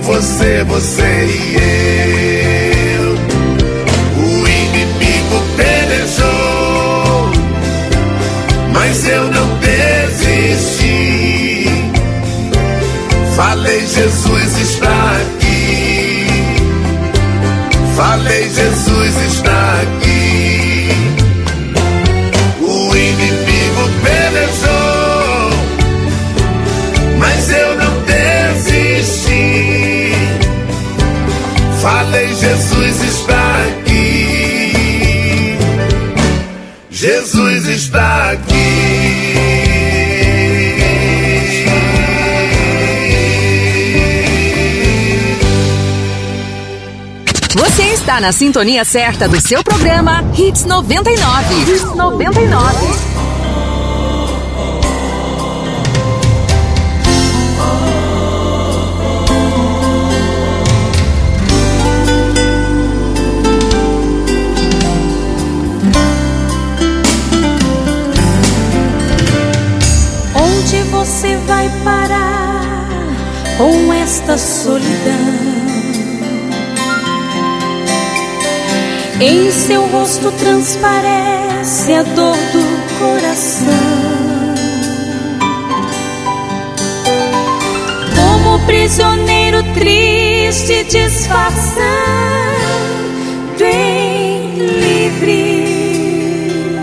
você e eu. O inimigo pelejou, mas eu não desisti. Falei, Jesus está aqui. Falei, Jesus está aqui. O inimigo pelejou, mas eu não desisti. Falei, Jesus está aqui. Jesus está aqui. Você está na sintonia certa do seu programa Hits 99. Hits 99. Onde você vai parar com esta solidão? Em seu rosto transparece a dor do coração. Como prisioneiro triste disfarçando em livre,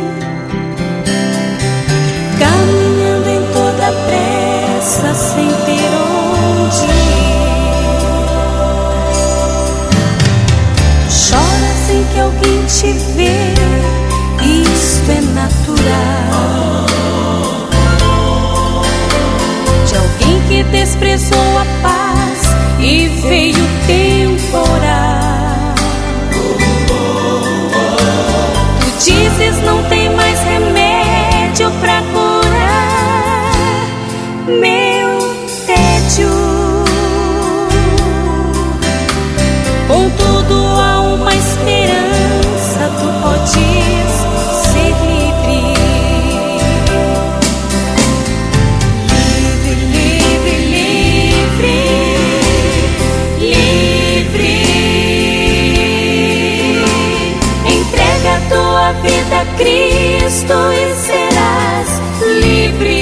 caminhando em toda pressa sem ter onde ir. Chora sem que alguém te vê, isto é natural. De alguém que desprezou a paz e veio temporal. Tu dizes não tem mais remédio pra curar meu tédio. Contudo há uma esperança, tu podes ser livre. Livre, livre, livre, livre. Entrega a tua vida a Cristo e serás livre.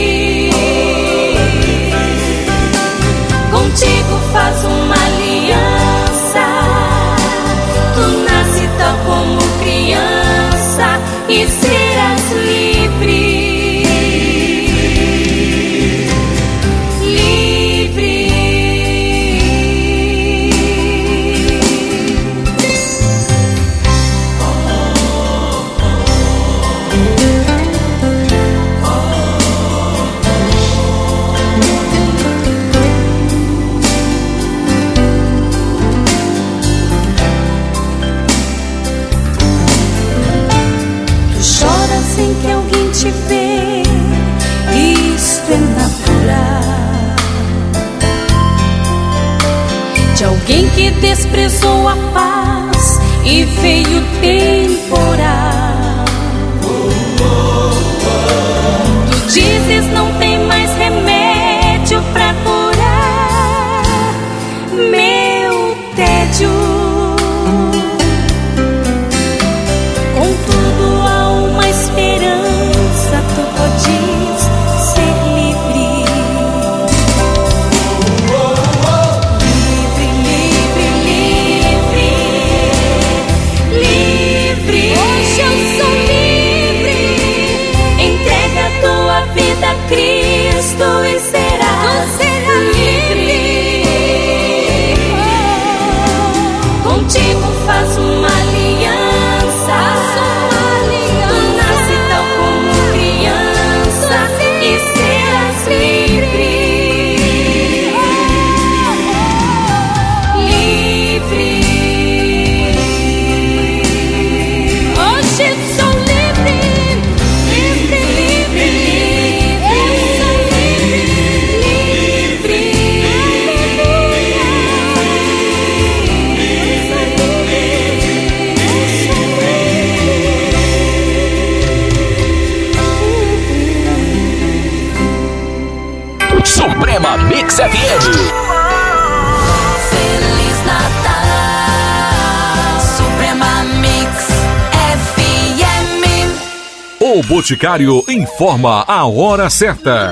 Contigo faz uma aliança, tu nasce tal como criança e serás livre. Livre. Sem que alguém te vê, isto é natural. De alguém que desprezou a paz e veio temporal. Tu dizes não tem mais remédio pra curar meu tédio. Tu podes ser livre. Livre, livre, livre, livre. Hoje eu sou livre. Entrega a tua vida a Cristo e serás livre. Contigo faz uma aliança. Tu nasce tal como criança e serás livre. Livre. Hoje sou livre. Livre, livre, livre. Eu sou livre. Livre. Suprema Mix FM. Você O Boticário informa a hora certa.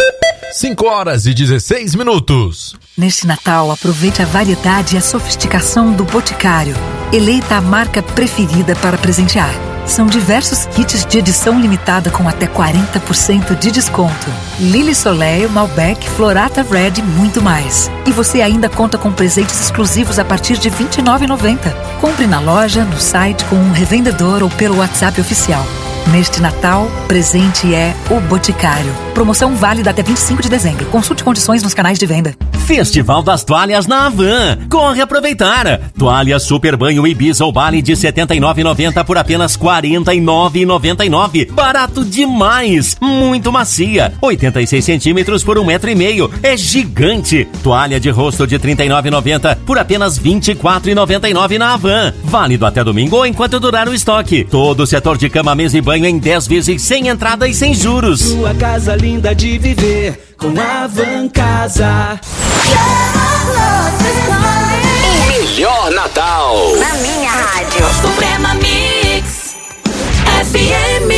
5h16. Neste Natal, aproveite a variedade e a sofisticação do Boticário. Eleita a marca preferida para presentear. São diversos kits de edição limitada com até 40% de desconto. Lily Soleil, Malbec, Florata Red e muito mais. E você ainda conta com presentes exclusivos a partir de R$ 29,90. Compre na loja, no site, com um revendedor ou pelo WhatsApp oficial. Neste Natal, presente é o Boticário. Promoção válida até 25 de dezembro. Consulte condições nos canais de venda. Festival das Toalhas na Havan. Corre aproveitar. Toalha Super Banho Ibiza ou Bali de R$ 79,90 por apenas R$ 49,99. Barato demais. Muito macia. 86 centímetros por 1,5 metro. É gigante. Toalha de rosto de R$ 39,90 por apenas R$ 24,99 na Havan. Válido até domingo ou enquanto durar o estoque. Todo o setor de cama, mesa e banho em 10 vezes sem entrada e sem juros. Sua casa linda de viver com a Havan Casa. O melhor Natal Na minha rádio Suprema Mix FM.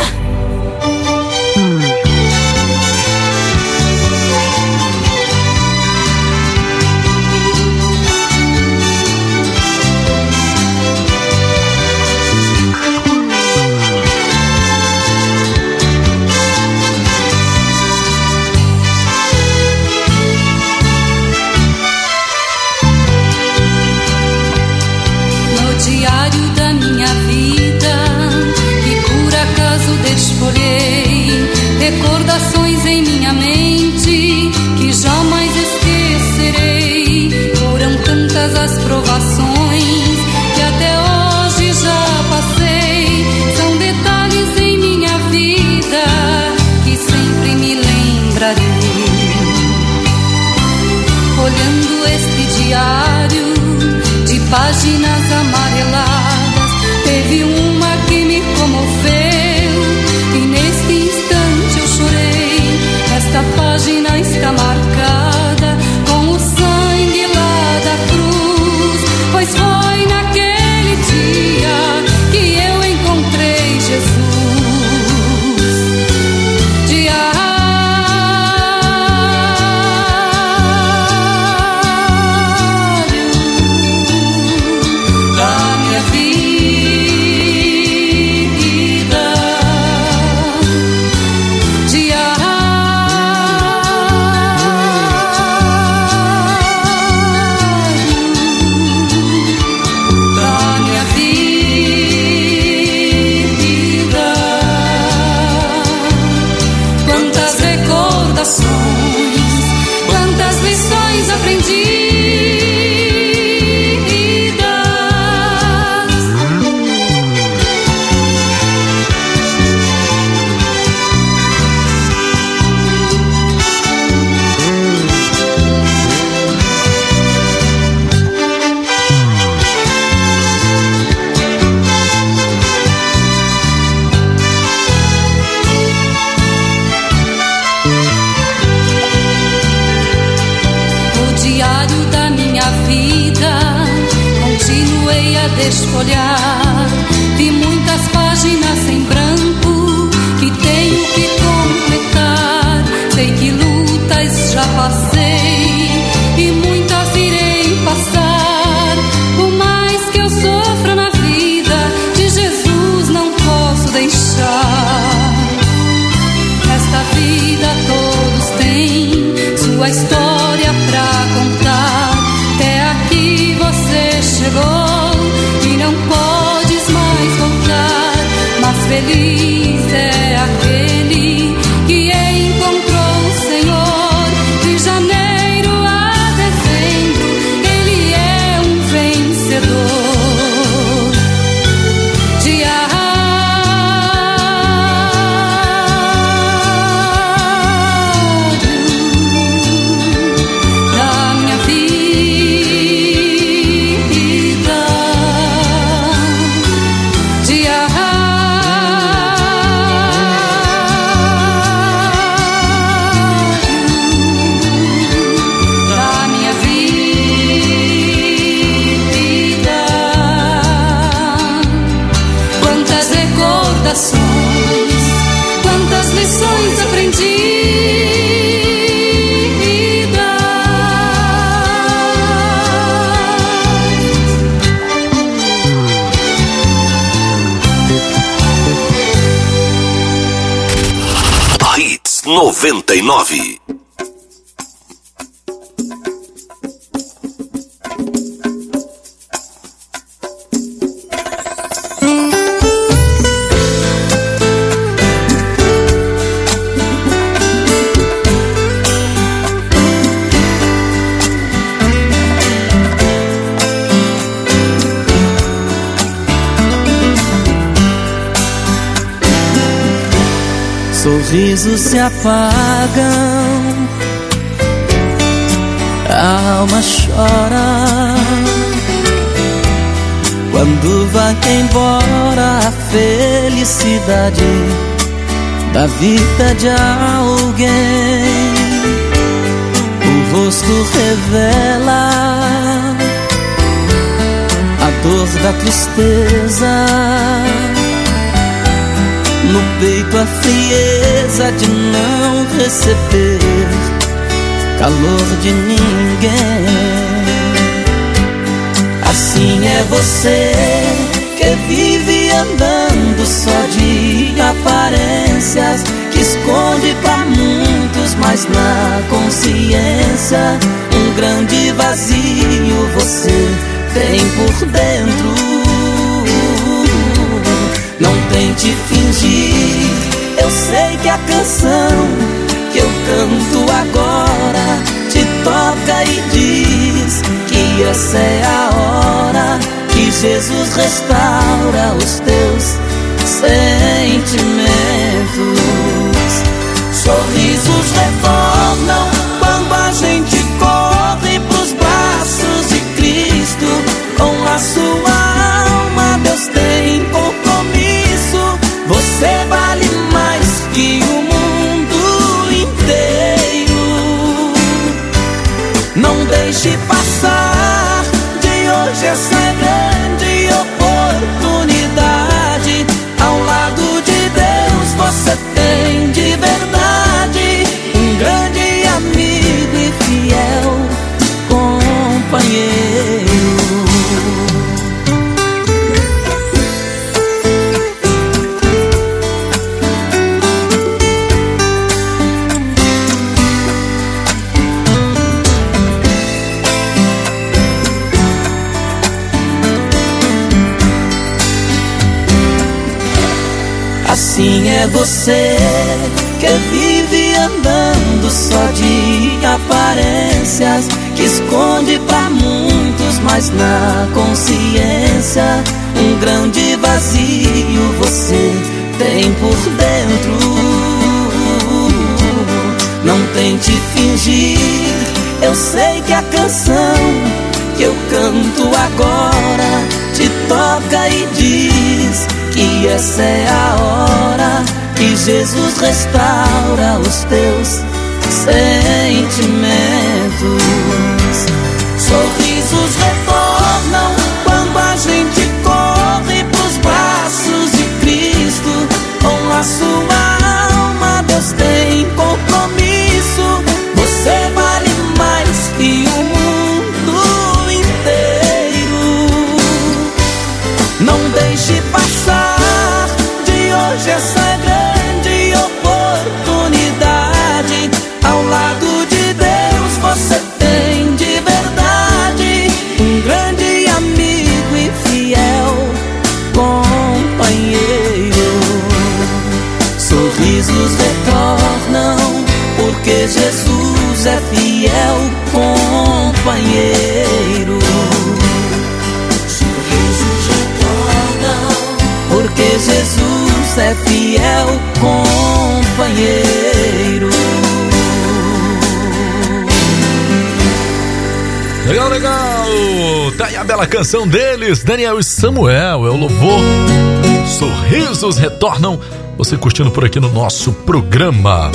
Diário da minha vida, que por acaso desfolhei, recordações em minha mente que jamais esquecerei. Foram tantas as provações que até hoje já passei. São detalhes em minha vida que sempre me lembrarei. Olhando este diário de páginas amareladas, teve uma que me comoveu e neste instante eu chorei. Esta página está marcada com o sangue lá da cruz, pois foi naquele dia que eu encontrei Jesus. Quantas lições aprendidas, desfolhar, vi muitas páginas em branco que tenho que completar. Sei que lutas já passei e muitas irei passar. Por mais que eu sofra na vida, de Jesus não posso deixar. Esta vida todos têm sua história pra contar. Até aqui você chegou e não podes mais voltar, mas feliz é aquele que encontrou o Senhor. De janeiro a dezembro ele é um vencedor. Diário da minha vida, Quantas recordações, lições aprendidas. Hits 99. Sorrisos se apagam, a alma chora quando vai embora a felicidade da vida de alguém. O rosto revela a dor da tristeza, no peito a frieza de não receber calor de ninguém. Assim é você que vive andando só de aparências, que esconde pra muitos, mas na consciência um grande vazio você tem por dentro. Não tente fingir, eu sei que a canção que eu canto agora te toca e diz que essa é a hora que Jesus restaura os teus sentimentos. Sorrisos retornam quando a gente corre pros braços de Cristo. Com a sua alma Deus tem compromisso. Você vale mais que o mundo inteiro. Não deixe passar de hoje essa grande oportunidade. Ao lado de Deus você tem de verdade um grande amigo e fiel companheiro. Assim é você que vive andando só de aparências, que esconde pra muitos, mas na consciência um grande vazio você tem por dentro. Não tente fingir, eu sei que a canção que eu canto agora te toca e diz que essa é a hora que Jesus restaura os teus sentimentos. Sorrisos retornam quando a gente corre pros braços de Cristo. Com a sua alma Deus tem compromisso. Você vale mais que o mundo inteiro. Não deixe passar de hoje essa grande oportunidade. Ao lado de Deus você tem de verdade um grande amigo e fiel companheiro. Sorrisos retornam porque Jesus é fiel companheiro. Sorrisos retornam porque Jesus é fiel companheiro. Legal, legal! Tá aí a bela canção deles, Daniel e Samuel, é o louvor. Sorrisos retornam, você curtindo por aqui no nosso programa.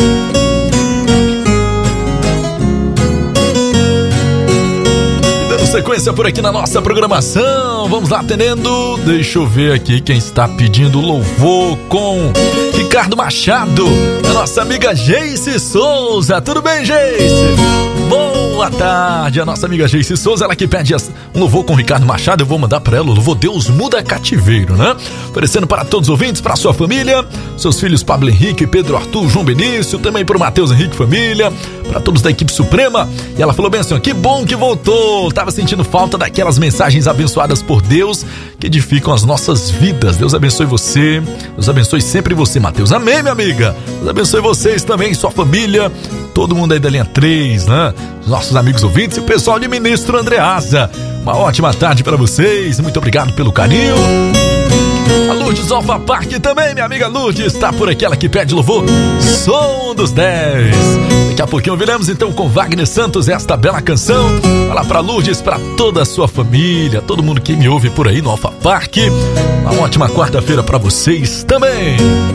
E dando sequência por aqui na nossa programação, Então, vamos lá atendendo. Deixa eu ver aqui quem está pedindo louvor com Ricardo Machado. A nossa amiga Geice Souza. Tudo bem, Geice? Boa tarde, a nossa amiga Geice Souza, ela que pede um louvor com Ricardo Machado. Eu vou mandar para ela o louvor Deus Muda Cativeiro, né? Oferecendo para todos os ouvintes, para sua família, seus filhos Pablo Henrique, Pedro Arthur, João Benício, também para o Matheus Henrique família, para todos da equipe Suprema. E ela falou bem assim, ó, que bom que voltou, tava sentindo falta daquelas mensagens abençoadas por Deus que edificam as nossas vidas. Deus abençoe você, Deus abençoe sempre você, Matheus. Amém, minha amiga? Deus abençoe vocês também, sua família, todo mundo aí da linha 3, né? Os nossos amigos ouvintes e o pessoal de Ministro Andreasa. Uma ótima tarde para vocês, muito obrigado pelo carinho. A Lourdes Alfa Parque também, minha amiga Lourdes, está por aqui, ela que pede louvor, Som dos 10. Daqui a pouquinho ouviremos então com Wagner Santos esta bela canção. Fala pra Lourdes, pra toda a sua família, todo mundo que me ouve por aí no Alfa Parque. Uma ótima quarta-feira pra vocês também.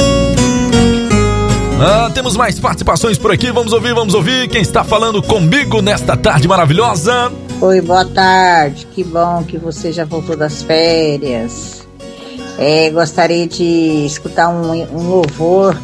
Temos mais participações por aqui, vamos ouvir quem está falando comigo nesta tarde maravilhosa. Oi, boa tarde, que bom que você já voltou das férias. Gostaria de escutar um louvor,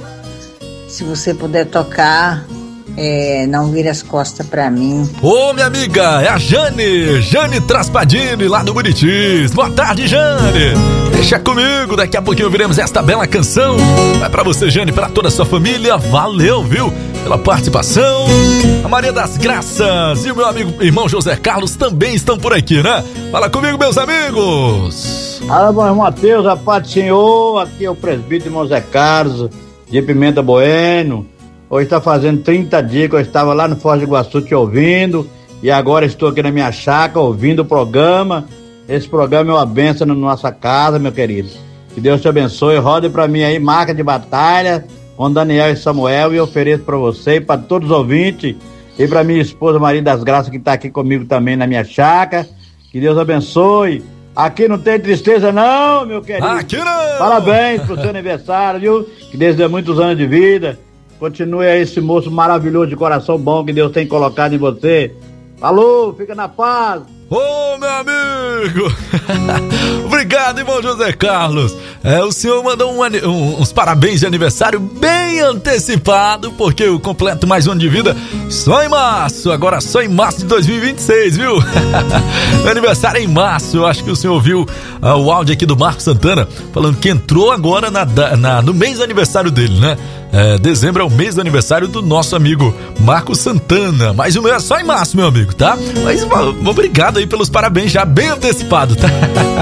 se você puder tocar, Não Vire as Costas pra Mim. Ô, minha amiga, é a Jane Traspadini, lá do Buritis. Boa tarde, Jane. Deixa comigo, daqui a pouquinho ouviremos esta bela canção. Vai pra você, Jane, pra toda a sua família. Valeu, viu, pela participação. A Maria das Graças e o meu amigo, irmão José Carlos também estão por aqui, né? Fala comigo, meus amigos. Fala, meu irmão Matheus, a paz do Senhor. Aqui é o presbítero irmão Zé Carlos, de Pimenta Bueno. Hoje está fazendo 30 dias que eu estava lá no Foz do Iguaçu te ouvindo, e agora estou aqui na minha chácara ouvindo o programa. Esse programa é uma bênção na nossa casa, meu querido. Que Deus te abençoe. Roda para mim aí, Marca de Batalha, com Daniel e Samuel, e ofereço para você e para todos os ouvintes, e para minha esposa Maria das Graças, que está aqui comigo também na minha chácara. Que Deus abençoe. Aqui não tem tristeza não, meu querido. Aqui não! Parabéns pro seu aniversário, viu? Que Deus dê muitos anos de vida. Continue aí esse moço maravilhoso de coração bom que Deus tem colocado em você. Falou, fica na paz. Ô, meu amigo. Obrigado, irmão José Carlos. O senhor mandou uns parabéns de aniversário bem antecipado, porque eu completo mais um ano de vida só em março. Agora só em março de 2026, viu? Meu aniversário é em março. Eu acho que o senhor ouviu o áudio aqui do Marco Santana falando que entrou agora no mês do aniversário dele, né? Dezembro é o mês do aniversário do nosso amigo Marco Santana. Mas o meu é só em março, meu amigo, tá? Mas obrigado aí pelos parabéns já bem antecipado, tá?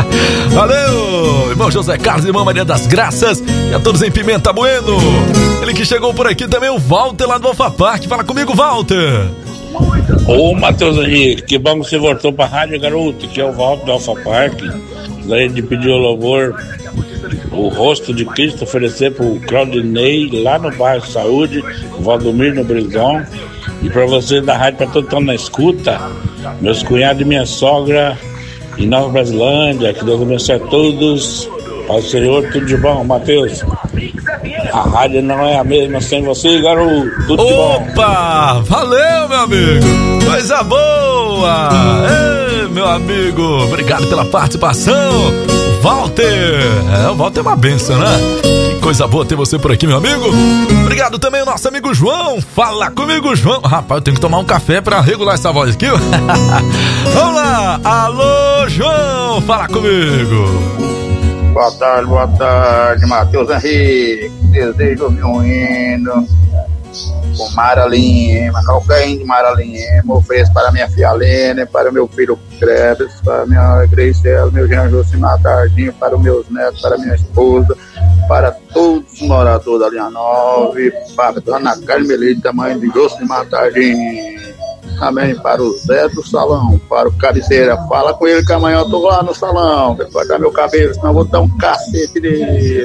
Valeu, irmão José Carlos, irmã Maria das Graças, e a todos em Pimenta Bueno. Ele que chegou por aqui também, o Walter lá do Alfa Parque. Fala comigo, Walter. Ô, Matheus Henrique, que bom que você voltou pra rádio, garoto, que é o Walter do Alfa Parque. Daí de pedir o louvor, o Rosto de Cristo, oferecer pro Claudinei lá no bairro Saúde, Valdomiro no Brison, e pra você da rádio, pra todos que estão na escuta, meus cunhados e minha sogra em Nova Brasilândia. Que Deus abençoe a todos. Ao Senhor, tudo de bom, Matheus. A rádio não é a mesma sem você, garoto. Tudo de bom. Opa, valeu, meu amigo. Coisa boa. Ei, meu amigo, obrigado pela participação. Walter. O Walter é uma benção, né? Que coisa boa ter você por aqui, meu amigo. Obrigado também ao nosso amigo João. Fala comigo, João. Rapaz, eu tenho que tomar um café pra regular essa voz aqui. Vamos lá. Alô, João. Fala comigo. Boa tarde, Matheus Henrique. Desejo ouvir um hino com Mara Lima, qualquer hino de Mara Lima. Ofereço para minha filha Lene, para meu filho Crebes, para minha Greicela, meu Jean Josimar Tardinho, para os meus netos, para minha esposa, para todos os moradores da linha 9, para a dona Carmelita, mãe de Josimar Tardinho. Também para o Zé do Salão, para o Cabeceira. Fala com ele que amanhã eu tô lá no salão, vai cortar meu cabelo, senão eu vou dar um cacete dele.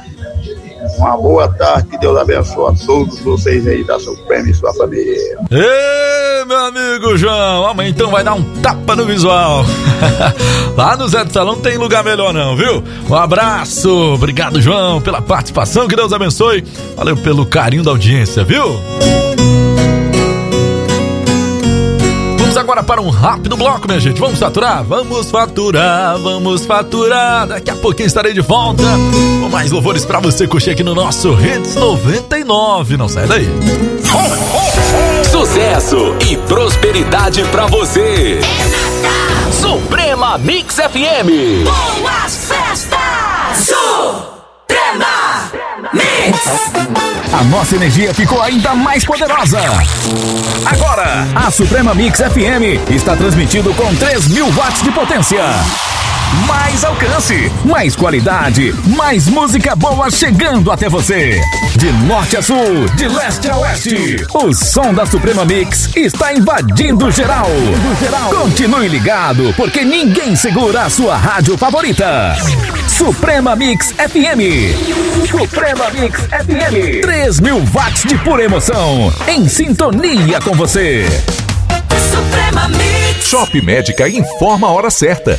Uma boa tarde, que Deus abençoe a todos vocês aí da Suprema e sua família. Ei, meu amigo João, amanhã então vai dar um tapa no visual. Lá no Zé do Salão não tem lugar melhor não, viu? Um abraço, obrigado, João, pela participação, que Deus abençoe. Valeu pelo carinho da audiência, viu? agora para um rápido bloco, minha gente. Vamos faturar? Vamos faturar, vamos faturar. Daqui a pouquinho estarei de volta com mais louvores pra você curtir aqui no nosso Hits 99. Não sai daí. Sucesso e prosperidade pra você. Suprema Mix FM. Boas festas! Suprema Mix! A nossa energia ficou ainda mais poderosa. Agora, a Suprema Mix FM está transmitindo com 3.000 watts de potência. Mais alcance, mais qualidade, mais música boa chegando até você. De norte a sul, de leste a oeste, o som da Suprema Mix está invadindo geral. Continue ligado, porque ninguém segura a sua rádio favorita. Suprema Mix FM. Suprema Mix FM. 3.000 watts de pura emoção, em sintonia com você. Suprema Mix. Shop Médica informa a hora certa.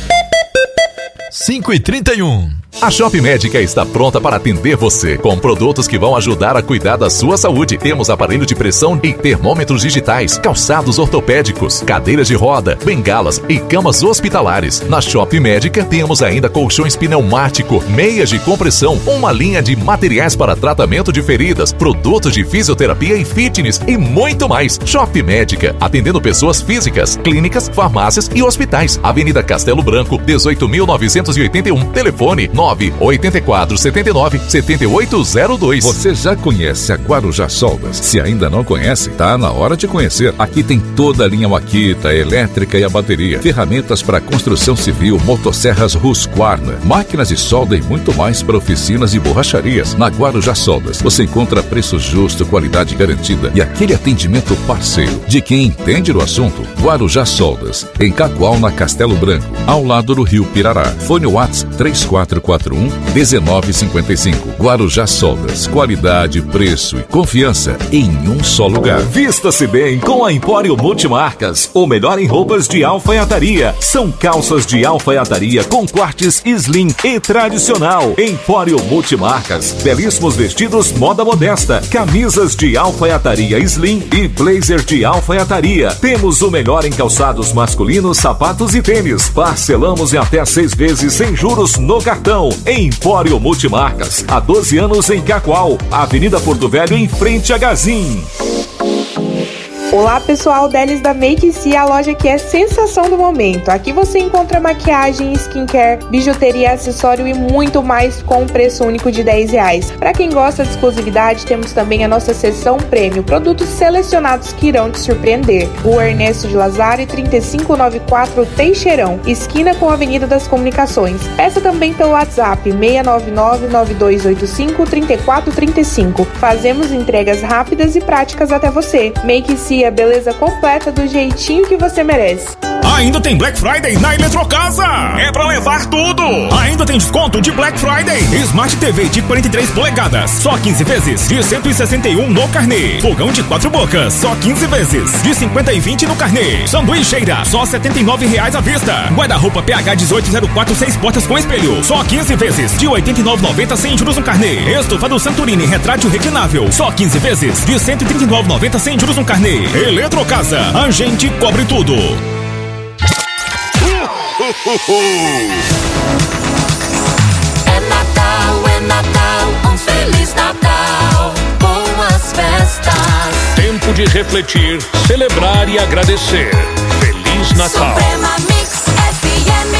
5h31. A Shop Médica está pronta para atender você com produtos que vão ajudar a cuidar da sua saúde. Temos aparelho de pressão e termômetros digitais, calçados ortopédicos, cadeiras de roda, bengalas e camas hospitalares. Na Shop Médica temos ainda colchões pneumático, meias de compressão, uma linha de materiais para tratamento de feridas, produtos de fisioterapia e fitness e muito mais. Shop Médica, atendendo pessoas físicas, clínicas, farmácias e hospitais. Avenida Castelo Branco, 18.981. Telefone 98479-7802. Você já conhece a Guarujá Soldas? Se ainda não conhece, tá na hora de conhecer. Aqui tem toda a linha Makita, elétrica e a bateria, ferramentas para construção civil, motosserras Husqvarna, máquinas de solda e muito mais para oficinas e borracharias. Na Guarujá Soldas, você encontra preço justo, qualidade garantida e aquele atendimento parceiro de quem entende do assunto. Guarujá Soldas, em Cacoal, na Castelo Branco, ao lado do Rio Pirará. Fone WhatsApp 3441-1955. Guarujá Soldas, qualidade, preço e confiança em um só lugar. Vista-se bem com a Empório Multimarcas, o melhor em roupas de alfaiataria. São calças de alfaiataria com cortes slim e tradicional. Empório Multimarcas, belíssimos vestidos moda modesta, camisas de alfaiataria slim e blazer de alfaiataria. Temos o melhor em calçados masculinos, sapatos e tênis. Parcelamos em até 6 vezes sem juros no cartão. Empório Multimarcas, há 12 anos em Cacoal, Avenida Porto Velho, em frente a Gazin. Olá pessoal, Delis da Make Si, a loja que é sensação do momento. Aqui você encontra maquiagem, skincare, bijuteria, acessório e muito mais com um preço único de R$10. Para quem gosta de exclusividade, temos também a nossa seção prêmio, produtos selecionados que irão te surpreender. Rua Ernesto de Lazari, 3594 Teixeirão, esquina com a Avenida das Comunicações. Peça também pelo WhatsApp 699-9285-3435. Fazemos entregas rápidas e práticas até você. Make Si, a beleza completa do jeitinho que você merece. Ainda tem Black Friday na Eletrocasa. É pra levar tudo. Ainda tem desconto de Black Friday. Smart TV de 43 polegadas, só 15 vezes de 161 no carnê. Fogão de 4 bocas, só 15 vezes de 50 e 20 no carnê. Sanduicheira, só R$ 79,00 à vista. Guarda-roupa PH 1804 6 portas com espelho, só 15 vezes de R$ 89,90 sem juros no carnê. Estofado Santorini retrátil reclinável, só 15 vezes de R$ 139,90 sem juros no carnê. Eletrocasa, a gente cobre tudo. É Natal, um Feliz Natal, boas festas. Tempo de refletir, celebrar e agradecer. Feliz Natal. Suprema Mix FM.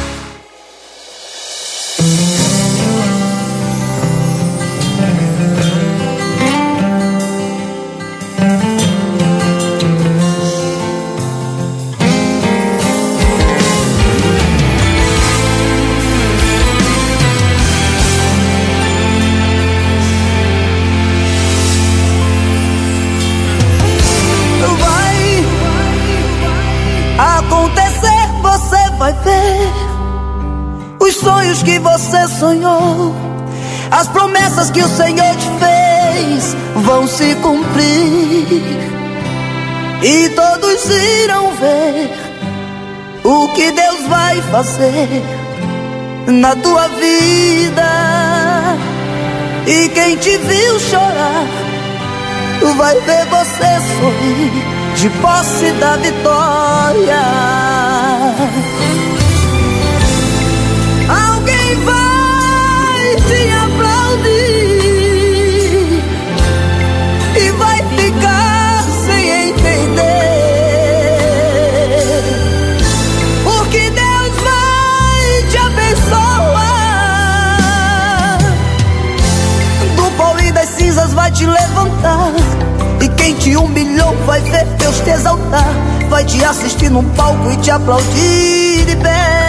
Vai ver os sonhos que você sonhou, as promessas que o Senhor te fez vão se cumprir, e todos irão ver o que Deus vai fazer na tua vida. E quem te viu chorar vai ver você sorrir de posse da vitória. Alguém vai te aplaudir e vai ficar sem entender, porque Deus vai te abençoar. Do pó e das cinzas vai te levantar, e quem te humilhou vai ver Deus te exaltar, vai te assistir num palco e te aplaudir de pé.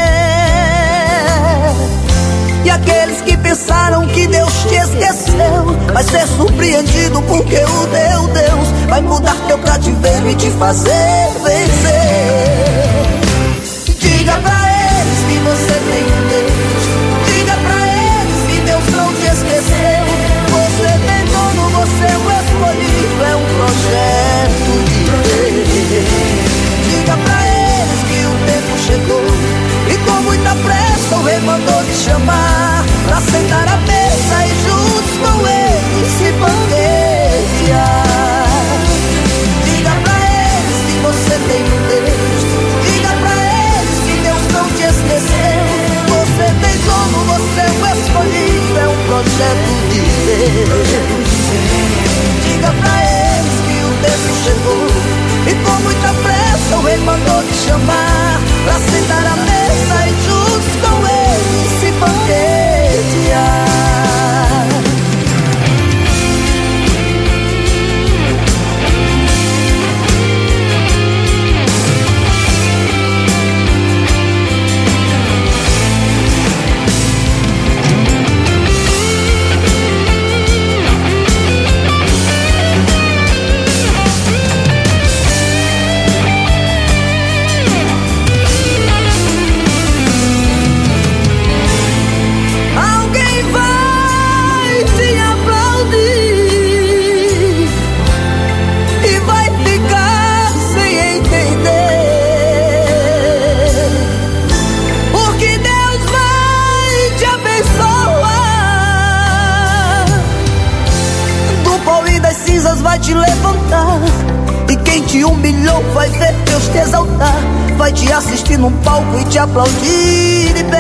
E aqueles que pensaram que Deus te esqueceu, vai ser surpreendido porque o teu Deus vai mudar teu cativeiro e te fazer vencer. Diga pra eles que você tem um Deus, diga pra eles que Deus não te esqueceu. Você tem dono, você é o escolhido, é um projeto de Deus. Diga pra eles que o tempo chegou e com muita pressa o rei mandou te chamar pra sentar à mesa e juntos com ele se banquetear. Diga pra eles que você tem um Deus, diga pra eles que Deus não te esqueceu. Você tem dono, você é o escolhido, é um projeto de Deus. Diga pra eles que o tempo chegou e com muita pressa o rei mandou te chamar pra sentar à mesa e juntos com ele se banquetear. Vai te levantar, e quem te humilhou vai ver Deus te exaltar, vai te assistir num palco e te aplaudir de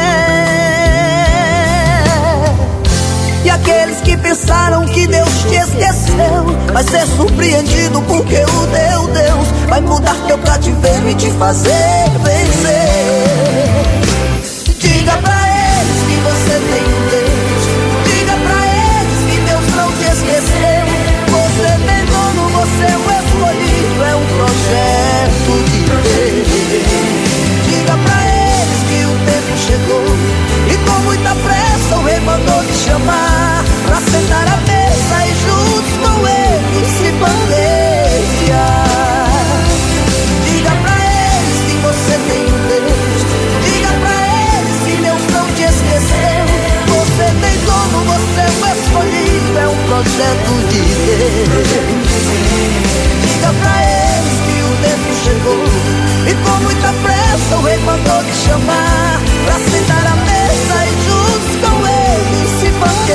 pé. E aqueles que pensaram que Deus te esqueceu, vai ser surpreendido porque o teu Deus vai mudar teu cativeiro e te fazer vencer. Diga pra eles que você tem um Deus, diga pra eles que Deus não te esqueceu. Você tem dono, você é o escolhido, é um projeto de Deus. Diga pra eles que o tempo chegou e com muita pressa o rei mandou te chamar pra sentar à mesa e juntos com ele se banquetear. Diga pra eles que você tem um Deus, diga pra eles que Deus não te esqueceu. Você tem dono, você é o escolhido, é um projeto de Deus. Diga pra eles que o tempo chegou e com muita pressa o rei mandou te chamar pra sentar à mesa e juntos com ele se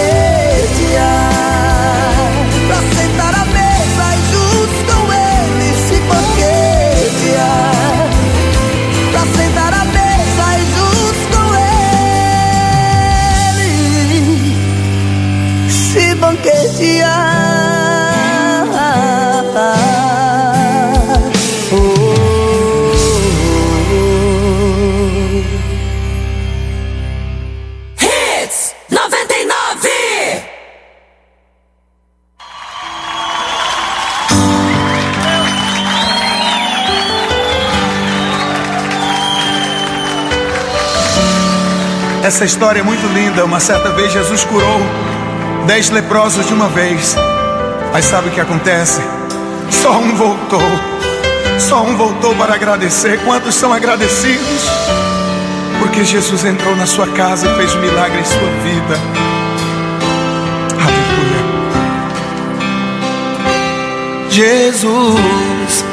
banquetear. Pra sentar à mesa e juntos com ele se banquetear. Pra sentar à mesa e juntos com ele se banquetear. Hits 99. Essa história é muito linda. Uma certa vez Jesus curou 10 leprosos de uma vez. Mas sabe o que acontece? Só um voltou para agradecer. Quantos são agradecidos? Porque Jesus entrou na sua casa e fez um milagre em sua vida. Aleluia. Jesus,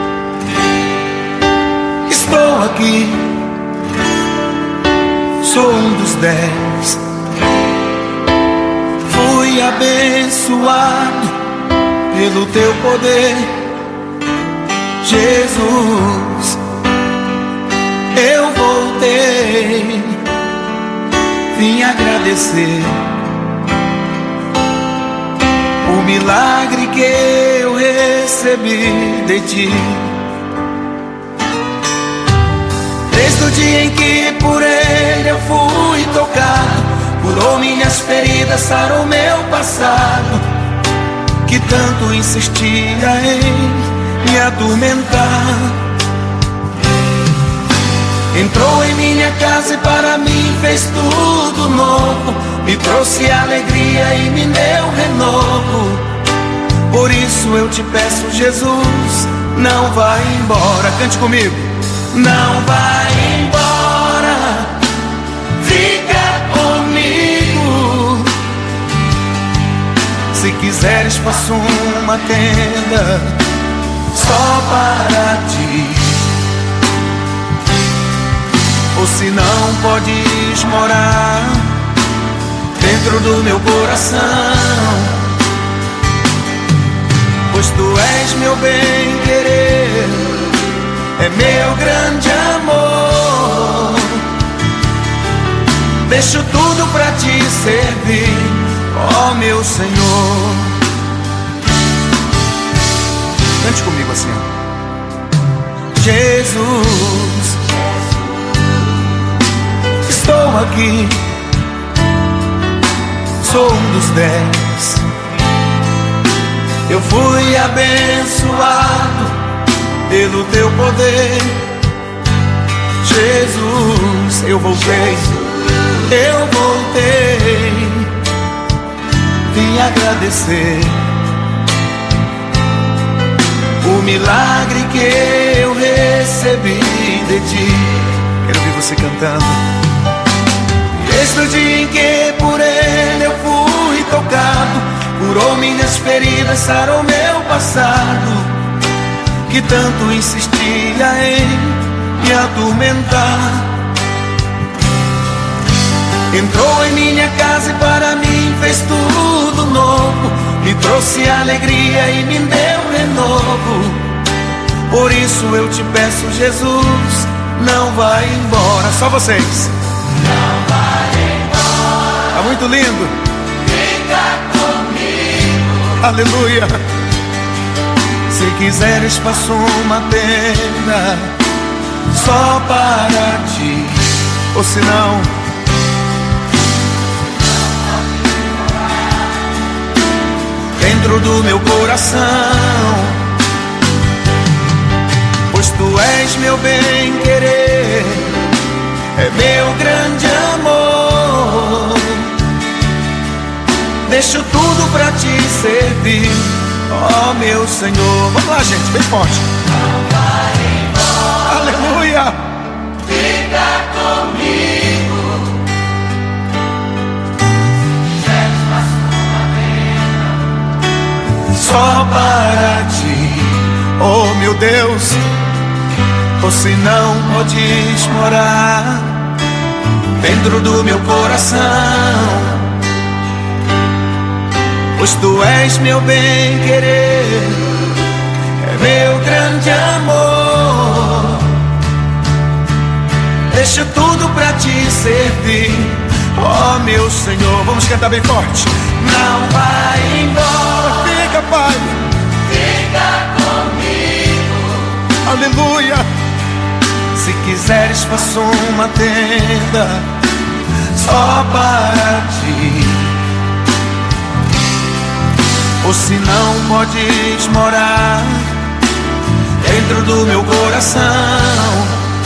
estou aqui. Sou um dos 10. Fui abençoado pelo teu poder. Jesus, eu voltei, vim agradecer o milagre que eu recebi de ti. Desde o dia em que por ele eu fui tocado, curou minhas feridas, sarou meu passado, que tanto insistia em me atormentar. Entrou em minha casa e para mim fez tudo novo, me trouxe alegria e me deu renovo. Por isso eu te peço, Jesus, não vá embora. Cante comigo. Não vai embora, fica comigo. Se quiseres faço uma tenda só para ti, ou se não podes morar dentro do meu coração, pois tu és meu bem-querer, é meu grande amor. Deixo tudo pra te servir, ó meu Senhor. Cante comigo assim, ó. Jesus, estou aqui, sou um dos 10. Eu fui abençoado pelo teu poder. Jesus, eu voltei, vim agradecer o milagre que eu recebi de ti. Quero ver você cantando. Desde o dia em que por ele eu fui tocado, curou minhas feridas, sarou meu passado, que tanto insistia em me atormentar. Entrou em minha casa e para mim fez tudo novo, me trouxe alegria e me deu renovo. Por isso eu te peço, Jesus, não vai embora. Só vocês. Não vai embora. Tá muito lindo. Fica comigo. Aleluia. Se quiseres faço uma tenda só para ti, ou se não, dentro do meu coração, pois tu és meu bem-querer, é meu grande amor. Deixo tudo pra te servir, ó meu Senhor. Vamos lá, gente, bem forte. Não vai embora. Aleluia. Fica comigo. Só para ti, oh meu Deus, ou se não podes morar dentro do meu coração, pois tu és meu bem-querer, é meu grande amor. Deixo tudo pra te servir, ó meu Senhor. Vamos cantar bem forte. Não vai embora, fica, Pai, fica comigo. Aleluia. Se quiseres faço uma tenda só para ti, ou se não podes morar dentro do meu coração,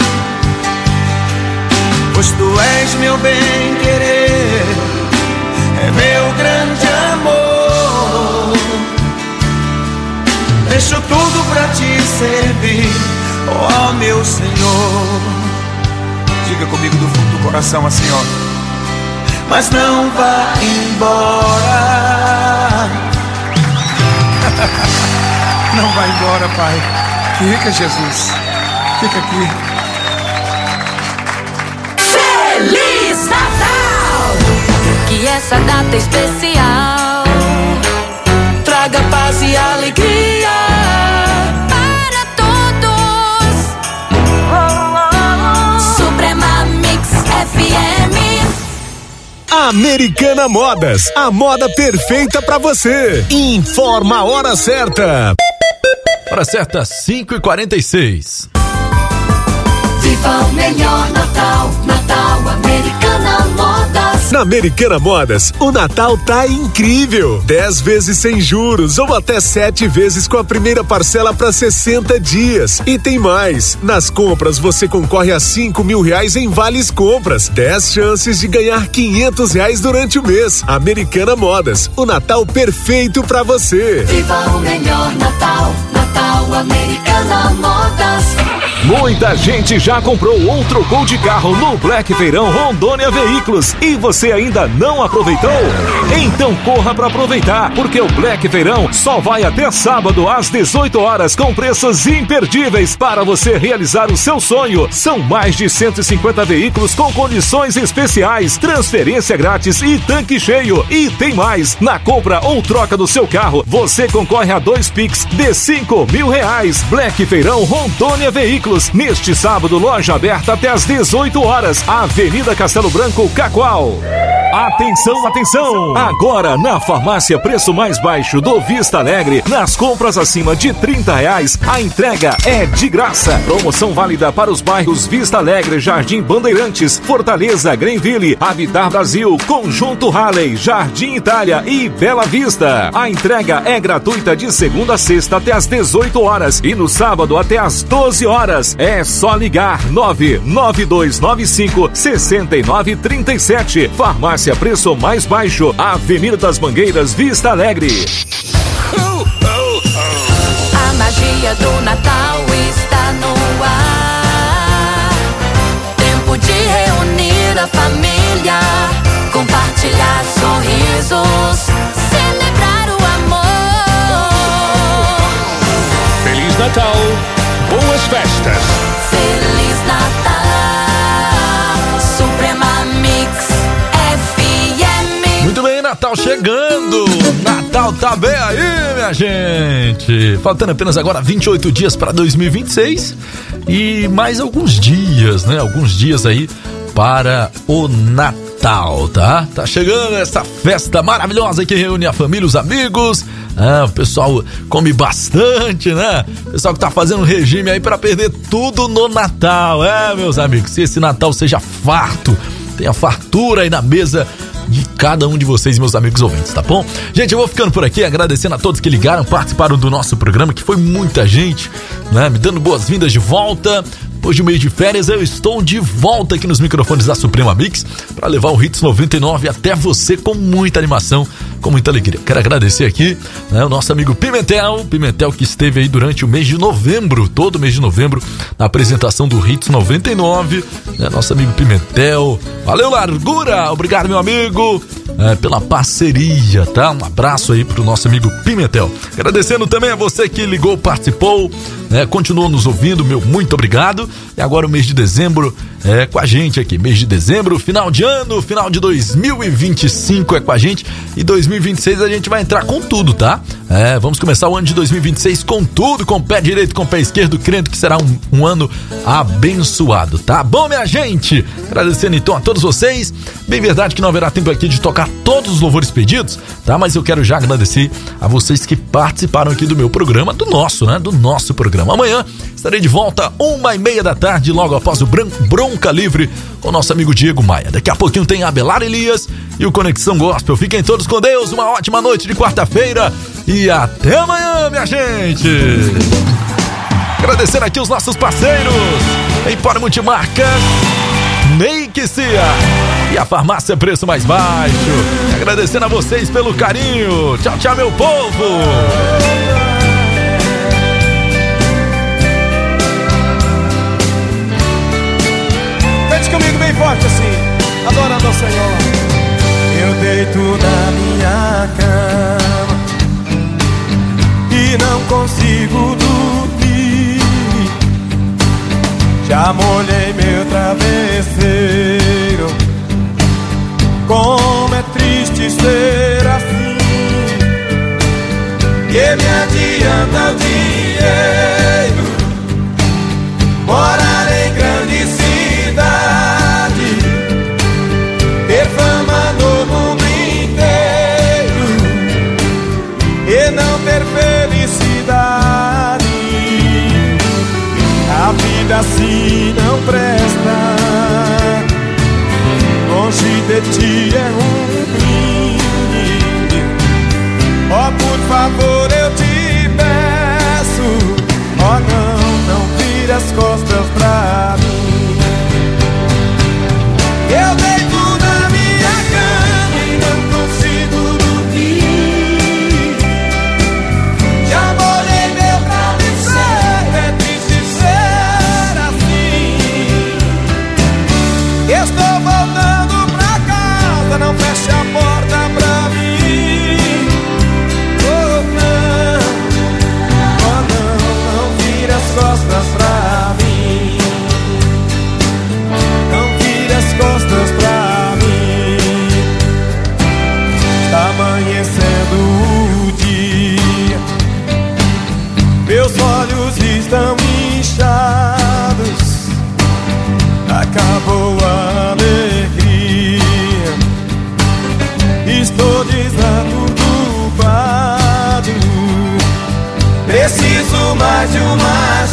pois tu és meu bem-querer, é meu grande amor. Deixo tudo pra te servir, ó meu Senhor. Diga comigo do fundo do coração assim, ó. Mas não vá embora. Não vai embora, Pai. Fica, Jesus. Fica aqui. Feliz Natal! Que essa data especial traga paz e alegria para todos Americana Modas, a moda perfeita pra você. Informa a hora certa. Hora certa, 5h46. Viva o melhor Natal, Natal Americana Modas. Na Americana Modas, o Natal tá incrível. 10 vezes sem juros ou até 7 vezes com a primeira parcela para 60 dias. E tem mais. Nas compras você concorre a R$5.000 em vales compras. 10 chances de ganhar R$500 durante o mês. Americana Modas, o Natal perfeito para você. Viva o melhor Natal, Natal Americana Modas. Muita gente já comprou ou trocou de carro no Black Feirão Rondônia Veículos e você ainda não aproveitou? Então corra para aproveitar, porque o Black Feirão só vai até sábado às 18 horas com preços imperdíveis para você realizar o seu sonho. São mais de 150 veículos com condições especiais, transferência grátis e tanque cheio. E tem mais, na compra ou troca do seu carro, você concorre a 2 Pix de R$5.000. Black Feirão Rondônia Veículos. Neste sábado, loja aberta até às 18 horas. Avenida Castelo Branco, Cacoal. Atenção, atenção! Agora, na farmácia Preço Mais Baixo do Vista Alegre, nas compras acima de R$30, a entrega é de graça. Promoção válida para os bairros Vista Alegre, Jardim Bandeirantes, Fortaleza, Greenville, Habitar Brasil, Conjunto Halley, Jardim Itália e Bela Vista. A entrega é gratuita de segunda a sexta até às 18 horas e no sábado até às 12 horas. É só ligar 99295-6937. Farmácia Preço Mais Baixo, Avenida das Mangueiras, Vista Alegre. A magia do Natal está no ar. Tempo de reunir a família, compartilhar sorrisos, celebrar o amor. Feliz Natal, boas festas. Feliz Natal, Suprema Mix FM. Muito bem, Natal chegando. Natal tá bem aí, minha gente. Faltando apenas agora 28 dias para 2026 e mais alguns dias, né? Alguns dias aí para o Natal, tá? Tá chegando essa festa maravilhosa que reúne a família, os amigos. O pessoal come bastante, né? O pessoal que tá fazendo regime aí para perder tudo no Natal. Meus amigos, se esse Natal seja farto, tenha fartura aí na mesa de cada um de vocês, meus amigos ouvintes, tá bom? Gente, eu vou ficando por aqui, agradecendo a todos que ligaram, participaram do nosso programa, que foi muita gente, né? Me dando boas-vindas de volta. Depois de um mês de férias, eu estou de volta aqui nos microfones da Suprema Mix para levar o Hits 99 até você com muita animação, com muita alegria. Quero agradecer aqui, né, o nosso amigo Pimentel que esteve aí durante o mês de novembro, todo o mês de novembro, na apresentação do Hits 99, né, nosso amigo Pimentel. Valeu, largura! Obrigado, meu amigo, pela parceria, tá? Um abraço aí pro nosso amigo Pimentel. Agradecendo também a você que ligou, participou, né, continuou nos ouvindo, meu muito obrigado. E agora o mês de dezembro com a gente aqui, mês de dezembro, final de ano, final de 2025 é com a gente, e 2026 a gente vai entrar com tudo, tá? Vamos começar o ano de 2026 com tudo, com o pé direito, com o pé esquerdo, crendo que será um ano abençoado, tá bom, minha gente? Agradecendo então a todos vocês. Bem verdade que não haverá tempo aqui de tocar todos os louvores pedidos, tá? Mas eu quero já agradecer a vocês que participaram aqui do meu programa, do nosso programa. Amanhã estarei de volta 1h30 da tarde, logo após o Bronca Livre, com o nosso amigo Diego Maia. Daqui a pouquinho tem Abelar Elias e o Conexão Gospel. Fiquem todos com Deus, uma ótima noite de quarta-feira e até amanhã, minha gente! Agradecendo aqui os nossos parceiros, Empório Multimarcas, Make Cia e a Farmácia Preço Mais Baixo. Agradecendo a vocês pelo carinho. Tchau, tchau, meu povo! Comigo bem forte assim, adorando ao Senhor. Eu deito na minha cama e não consigo dormir. Já molhei meu travesseiro. Como é triste ser assim. Que me adianta o dinheiro, morar em grande cidade, ter fama no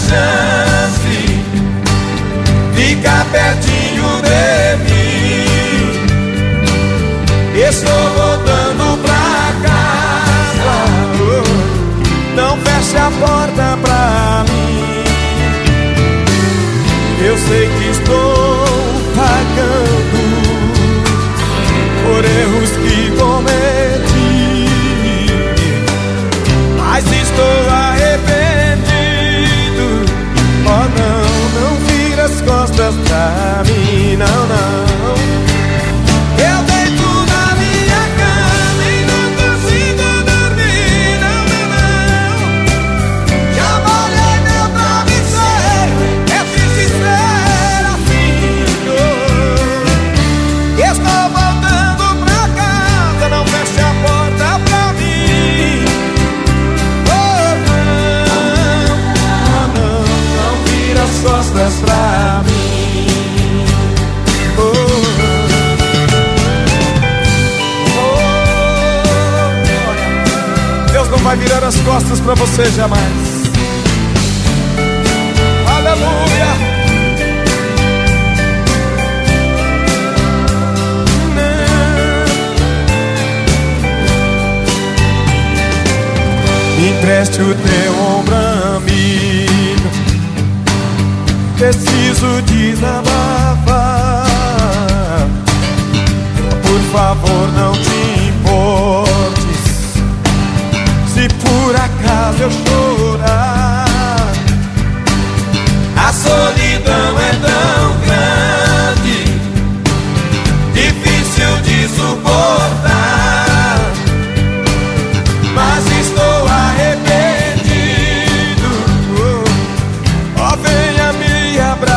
chance, fica pertinho de mim. Estou voltando pra casa, não feche a porta pra mim. Eu sei que estou pagando por erros que cometi, mas estou arrependido. Oh não vira as costas pra mim, não. Eu deito na minha cama e não consigo dormir, não. Já molhei meu travesseiro, é triste ser assim. Estou voltando pra casa, não feche a porta pra mim. Não vira as costas pra mim. Deus não vai virar as costas pra você jamais. Aleluia. Me empreste o teu ombro, amigo. Preciso desabafar. Por favor, não te importes se por acaso eu chorar. A solidão é tão grande, difícil de suportar, mas estou arrependido. Oh, venha me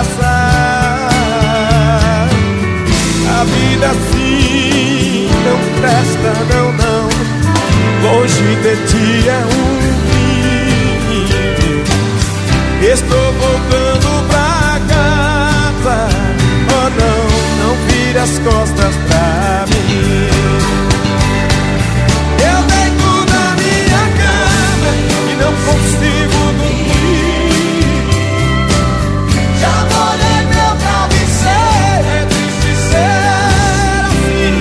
abraçar. A vida assim não presta, não. Longe de ti é fim. Estou voltando pra casa. Oh não vire as costas pra mim. Eu deito na minha cama e não consigo dormir. Já molhei meu travesseiro, é triste ser assim,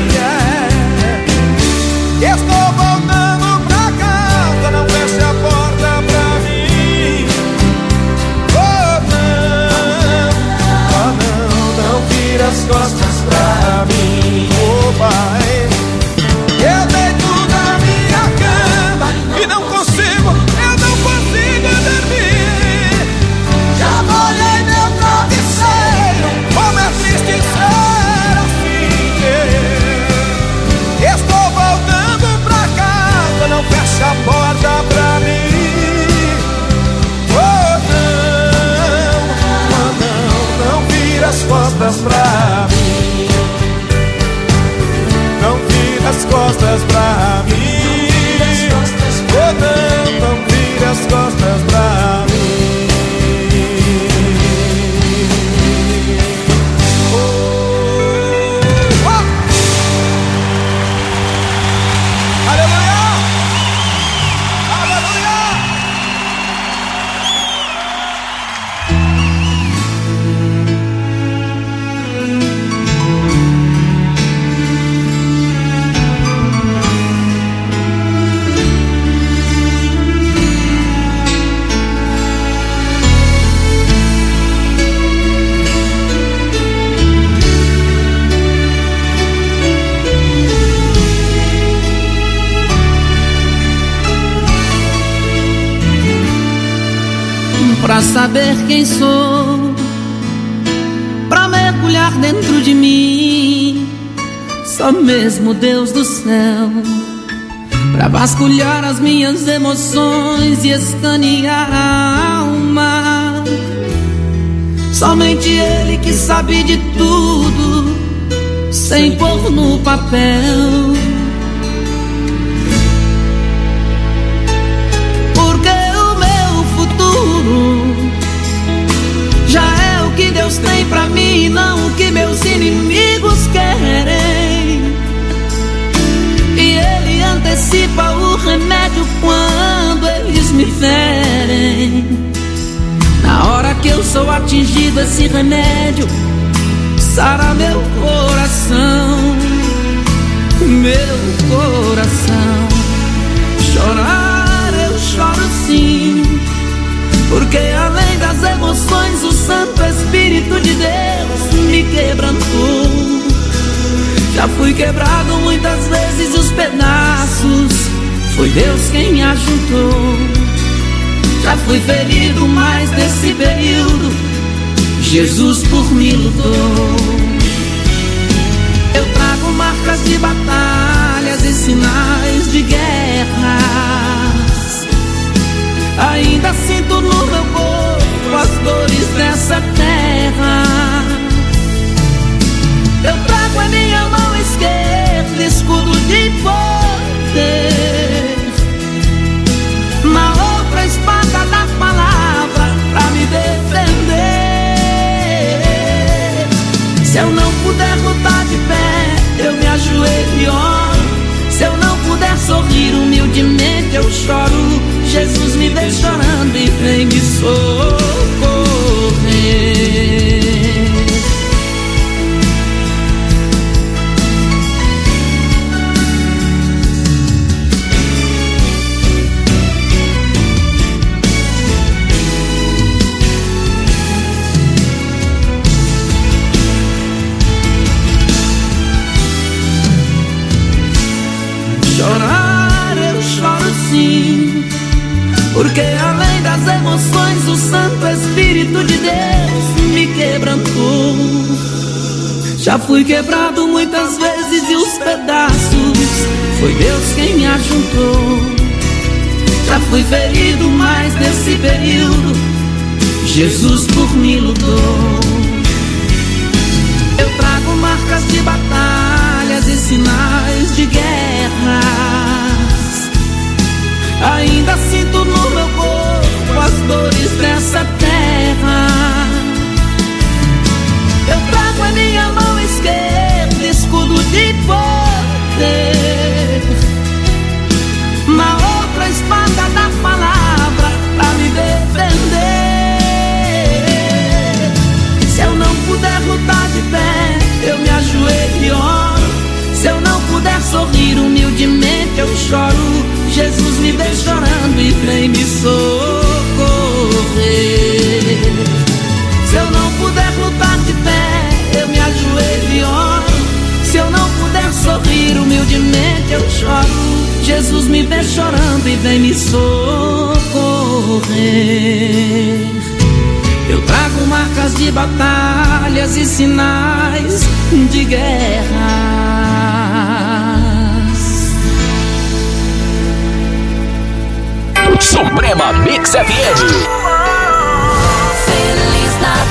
Estou voltando pra casa, não feche a porta pra mim. Oh não vira as costas pra mim. Oh Pai, eu deito na minha cama e não consigo dormir. Já molhei meu travesseiro, como é triste ser assim. Estou voltando pra casa, não fecha a porta pra mim. Oh não vira as costas pra mim. Não vira as costas pra mim. Oh não vira as costas pra mim. Aleluia! Aleluia! Pra saber quem sou, pra mergulhar dentro de mim, só mesmo Deus do céu, pra vasculhar as minhas emoções e escanear a alma. Somente Ele que sabe de tudo, sem pôr no papel. Já é o que Deus tem pra mim, não o que meus inimigos querem. E Ele antecipa o remédio quando eles me ferem. Na eu sou atingido, esse remédio sara meu coração. Meu coração. Chorar eu choro sim, porque além das emoções o Santo Espírito de Deus me quebrantou. Já fui quebrado muitas vezes e os pedaços foi Deus quem me ajudou. Já fui ferido, mas nesse período Jesus por mim lutou. Eu trago marcas de batalhas e sinais de guerras. Ainda sinto no meu corpo as dores dessa terra. Eu trago em minha mão esquerda escudo de poder, na outra espada da palavra pra me defender. Se eu não puder lutar de pé, eu me ajoelho e oro. Se eu não puder sorrir humildemente, eu choro. Jesus me vê chorando e vem me socorrer. Chorar eu choro sim, porque além das emoções o Santo Espírito de Deus me quebrantou. Já fui quebrado muitas vezes e os pedaços foi Deus quem me ajudou. Já fui ferido, mas nesse período Jesus por mim lutou. Eu trago marcas de batalhas e sinais de guerras. Ainda sinto no meu corpo as dores dessa terra. Eu trago em minha mão esquerda escudo de poder, na outra espada da palavra pra me defender. Se eu não puder lutar de pé, eu me ajoelho e oro. Se eu não puder sorrir humildemente, eu choro. Jesus me vê chorando e vem me socorrer. Se eu não puder lutar de pé, eu me ajoelho e oro. Se eu não puder sorrir humildemente, eu choro. Jesus me vê chorando e vem me socorrer. Eu trago marcas de batalhas e sinais de guerra. Suprema Mix FM. Feliz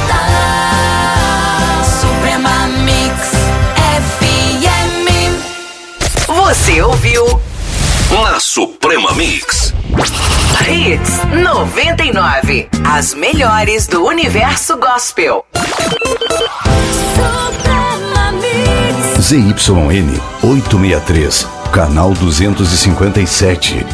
Natal, Suprema Mix FM. Você ouviu Na Suprema Mix Hits 99. As melhores do universo gospel. Suprema Mix. ZYN 863, canal 257,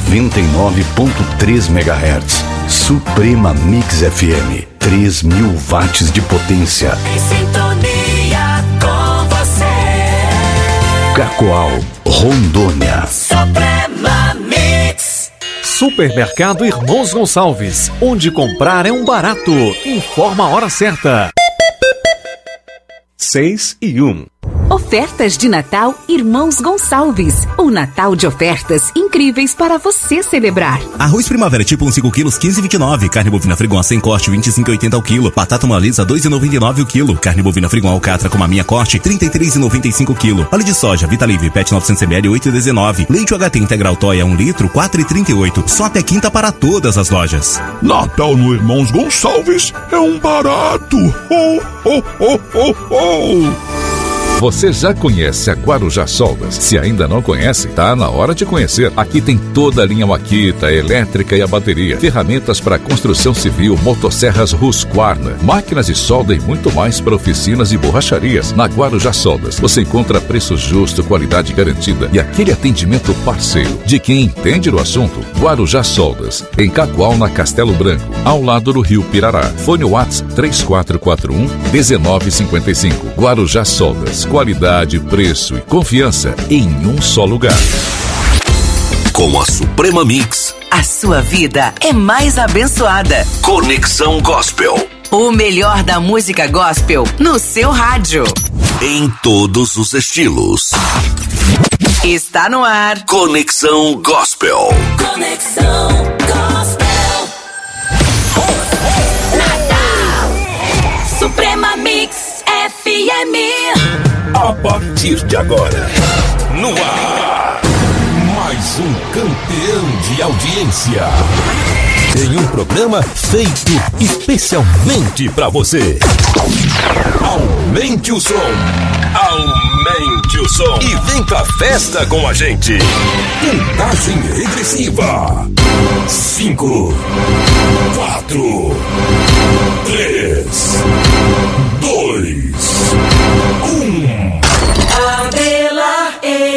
99.3 MHz. Suprema Mix FM, 3.000 watts de potência. Em sintonia com você. Cacoal, Rondônia. Suprema Mix. Supermercado Irmãos Gonçalves, onde comprar é um barato. Informa a hora certa. 6:01. Ofertas de Natal Irmãos Gonçalves. Um Natal de ofertas incríveis para você celebrar. Arroz Primavera tipo 1 5 quilos, 15,29. Carne bovina Frigon sem corte, 25,80 o quilo. Batata Malisa, 2,99 o quilo. Carne bovina Frigon Alcatra com maminha corte, 33,95 o quilo. Óleo de soja Vitalive Pet 900 ml, 8,19. Leite UHT Integral Toia 1 litro, 4,38. Só até quinta para todas as lojas. Natal no Irmãos Gonçalves é um barato. Oh, oh, oh, oh, oh. Você já conhece a Guarujá Soldas? Se ainda não conhece, tá na hora de conhecer. Aqui tem toda a linha Makita, elétrica e a bateria, ferramentas para construção civil, motosserras Husqvarna, máquinas de solda e muito mais para oficinas e borracharias. Na Guarujá Soldas, você encontra preço justo, qualidade garantida e aquele atendimento parceiro de quem entende do assunto. Guarujá Soldas, em Cacoal, na Castelo Branco, ao lado do Rio Pirará. Fone WhatsApp 3441-1955. Guarujá Soldas, qualidade, preço e confiança em um só lugar. Com a Suprema Mix, a sua vida é mais abençoada. Conexão Gospel. O melhor da música gospel no seu rádio. Em todos os estilos. Está no ar. Conexão Gospel. Conexão Gospel. Natal. Suprema Mix FM. A partir de agora, no ar, mais um campeão de audiência. Em um programa feito especialmente pra você. Aumente o som. aumente o som E vem pra festa com a gente. Contagem regressiva. 5, 4, 3, 2, 1. Abela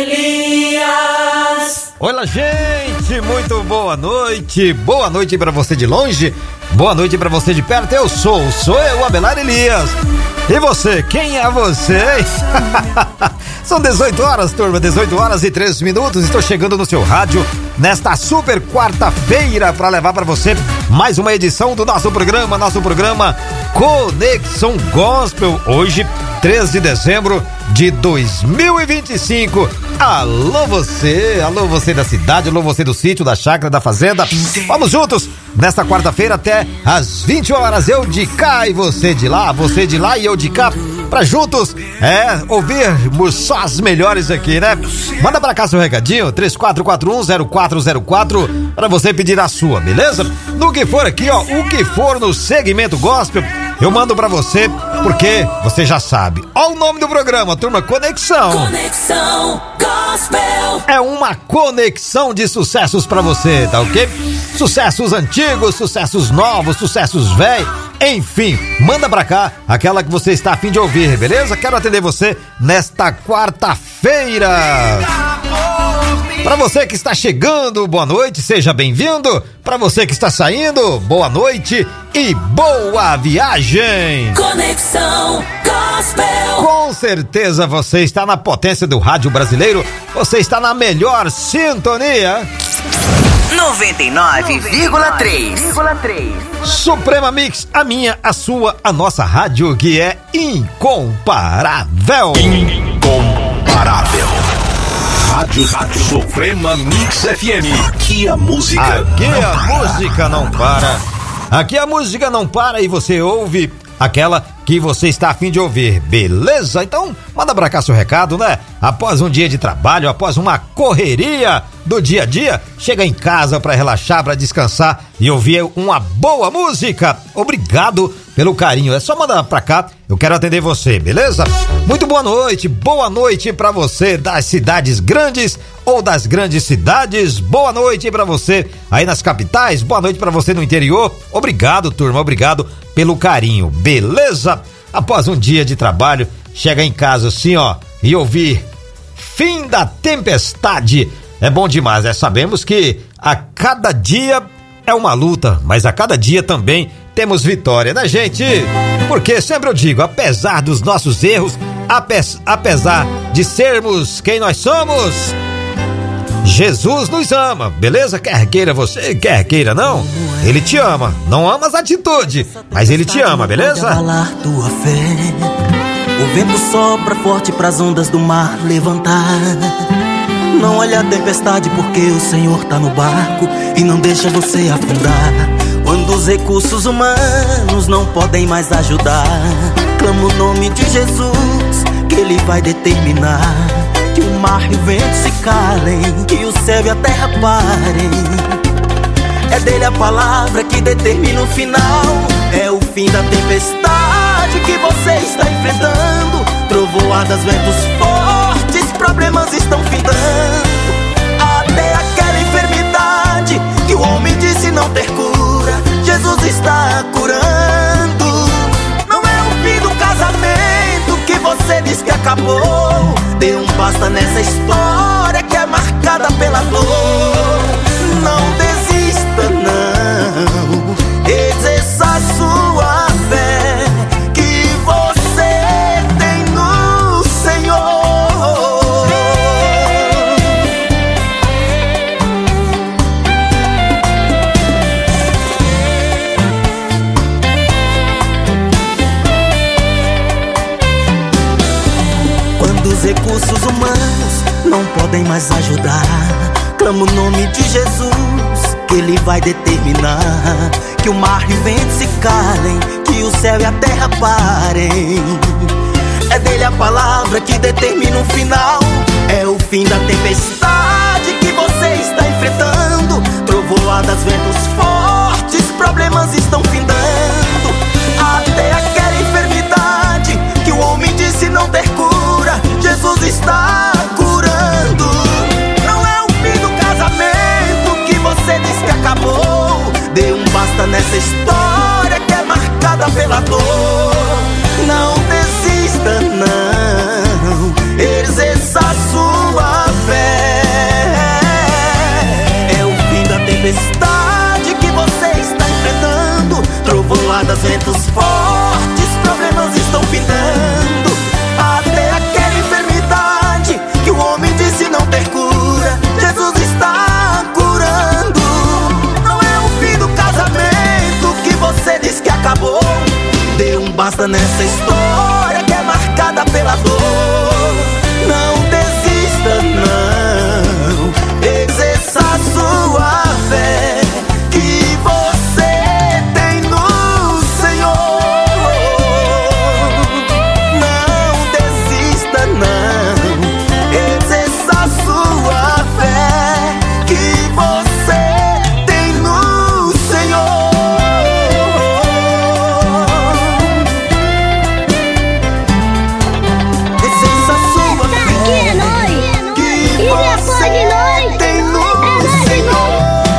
Elias. Olá, gente, muito boa noite. Boa noite pra você de longe, boa noite pra você de perto. Sou eu, Abelar Elias. E você, quem é você? São 18 horas, turma, 18 horas e 3 minutos. Estou chegando no seu rádio nesta super quarta-feira para levar para você mais uma edição do nosso programa Conexão Gospel. Hoje, 3 de dezembro de 2025. Alô você da cidade, alô você do sítio, da chácara, da fazenda. Vamos juntos nesta quarta-feira até às 20 horas. Eu de cá e você de lá e eu de cá, pra juntos ouvirmos só as melhores aqui, né? Manda pra cá seu recadinho, 3441-0404, pra você pedir a sua, beleza? No que for aqui, o que for no segmento gospel, eu mando pra você, porque você já sabe. Ó o nome do programa, turma, Conexão Gospel. É uma conexão de sucessos pra você, tá ok? Sucessos antigos, sucessos novos, sucessos velhos, enfim, manda pra cá aquela que você está a fim de ouvir, beleza? Quero atender você nesta quarta-feira. Pra você que está chegando, boa noite, seja bem-vindo. Pra você que está saindo, boa noite e boa viagem. Conexão Gospel. Com certeza você está na potência do rádio brasileiro, você está na melhor sintonia. 99,3. Suprema Mix, a minha, a sua, a nossa rádio que é incomparável. Incomparável. Rádio Suprema Mix FM. Aqui a música não para. Aqui a música não para e você ouve aquela que você está a fim de ouvir, beleza? Então, manda pra cá seu recado, né? Após um dia de trabalho, após uma correria do dia a dia, chega em casa pra relaxar, pra descansar e ouvir uma boa música. Obrigado pelo carinho, é só mandar pra cá, eu quero atender você, beleza? Muito boa noite pra você das cidades grandes ou das grandes cidades, boa noite pra você aí nas capitais, boa noite pra você no interior. Obrigado, turma, obrigado pelo carinho, beleza? Após um dia de trabalho, chega em casa assim, e ouvir Fim da Tempestade é bom demais, sabemos que a cada dia é uma luta, mas a cada dia também temos vitória, né, gente? Porque sempre eu digo, apesar dos nossos erros, apesar de sermos quem nós somos, Jesus nos ama, beleza? Quer queira você, quer queira não, Ele te ama. Não ama as atitudes, mas Ele te ama, beleza? Abalar tua fé. O vento sopra forte pras ondas do mar levantar. Não olha a tempestade porque o Senhor tá no barco e não deixa você afundar. Quando os recursos humanos não podem mais ajudar, clama o nome de Jesus que Ele vai determinar que o mar e o vento se calem, que o céu e a terra parem. É dele a palavra que determina o final. É o fim da tempestade, tempestade que você está enfrentando, trovoadas, ventos fortes, problemas estão findando. Até aquela enfermidade que o homem disse não ter cura, Jesus está curando. Não é o fim do casamento que você diz que acabou, dê um basta nessa história que é marcada pela dor. Não desista não, exerça a sua fé que você tem no Senhor. Quando os recursos humanos não podem mais ajudar, clama o nome de Jesus, que Ele vai determinar que o mar e o vento se calem, que o céu e a terra parem. É dele a palavra que determina o final, é o fim da tempestade que você está enfrentando, trovoadas, ventos fortes, problemas estão findando. Até aquela enfermidade que o homem disse não ter cura, Jesus está curando. Não é o fim do casamento que você diz que acabou, dê um basta nessa história que é marcada pela dor. Não desista não, exerça a sua fé. É o fim da tempestade que você está enfrentando, trovoadas, ventos fortes, problemas estão findando. Até aquela enfermidade que o homem disse não ter cura, Jesus está curando. Não é o fim do casamento que você diz que acabou, dê um basta nessa história que é marcada pela dor. Não desista não, exerça a sua fé que você tem no Senhor. Não desista não, exerça a sua fé que você tem no Senhor. Exerça a sua fé que você tem no Senhor.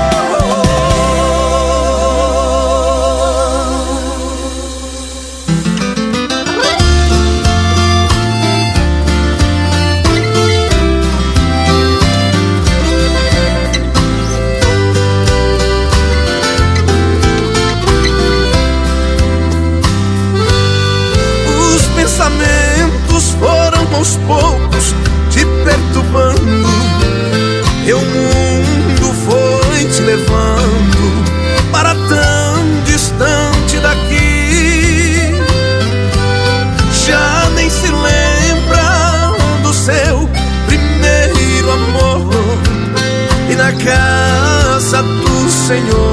Os pensamentos foram aos poucos te perturbando, e o mundo foi te levando para tão distante daqui. Já nem se lembra do seu primeiro amor, e na casa do Senhor